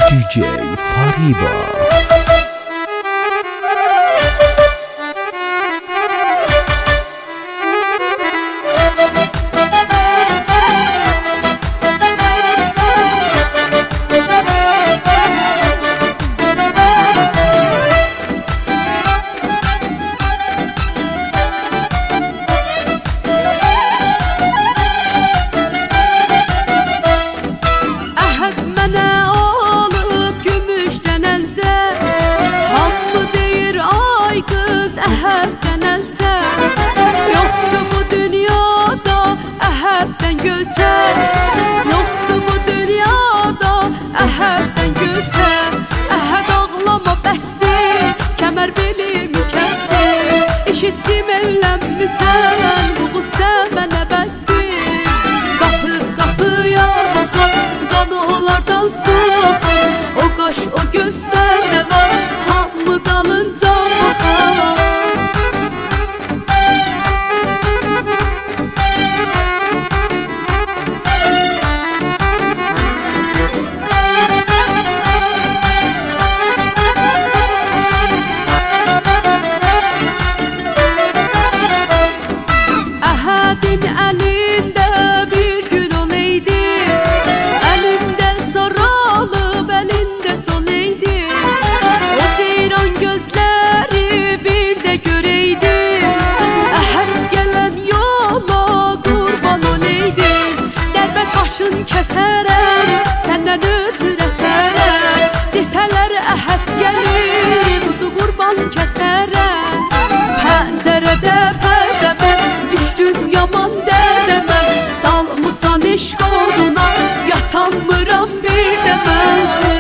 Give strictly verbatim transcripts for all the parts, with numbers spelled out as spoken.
D J Fariba. Əhəddən əlçə yoxdur bu dünyada, əhəddən gölçə yoxdur bu dünyada, əhəddən gölçə. Əhəd ağlama bəsdir, kəmər belimi kəsdir. Eşitdim ellənmisən, bu qüssə mənə bəsdir. Qapı qapıya baxar, qanı onlardan su axar. O qaş o göz səndə var, hamı dalınca baxar. Əhədin əlində bir gül olaydı, əlində saralıb, əlində solaydı. O ceyran gözləri bir də görəydi, əhəd gələn yola qurban olaydı. Dərbət başın kəsərəm, səndən ötür əsərəm. Desələr əhəd gəlir, quzu qurban kəsərəm. Pəncərədə pərdəmə düşdüm yaman dərdəmə, salmısan eşq oduna, yatanmıram bir də mən.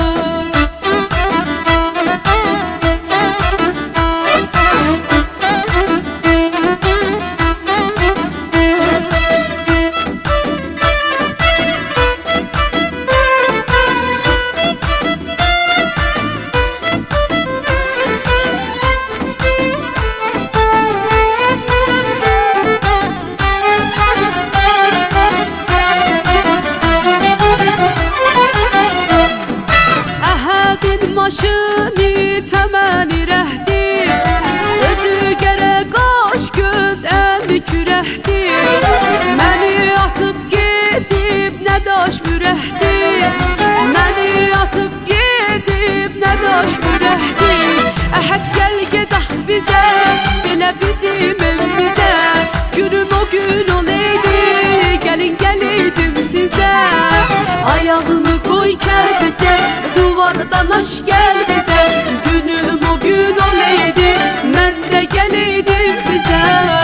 Maşını təməni rəhdir, özü gərək qaş göz əli kürəhdir. Məni atıb gedib nə daş mürəhdir, məni atıb gedib nə daş mürəhdir. Əhəd gəl gedək bizə, belə bizim evimizə. Günüm o gün olaydı, gəlin gələydim sizə. Ayağını qoy kərpəcə, duvardan aş gəl bizə. Günüm o gün olaydı, mən də gələydim sizə.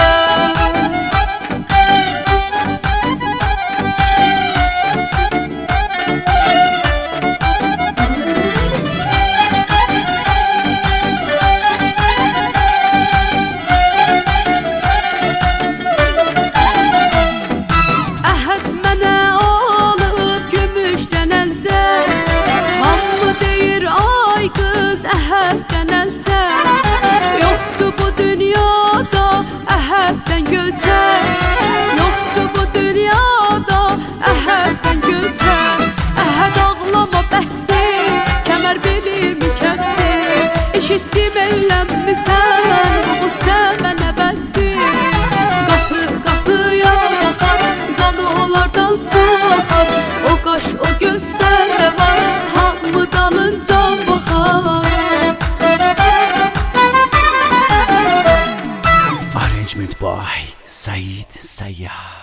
Əhəd mənə alıb gümüşdən əlcə, hamı deyir ay qız əhəddən əlçə. Yoxdur bu dünyada, əhəddən gölçə yoxdur bu dünyada, əhəddən gölçə. Əhəd ağlama bəsdir, kəmər belimi kəsdir. Eşitdim ellənmisən, bu qüssə mənə bəsdir. Qapı qapıya baxar, qanı onlardan su axar. O qaş o göz səndə var, hamı dalınca baxar. Arrangement by Said Sayyah.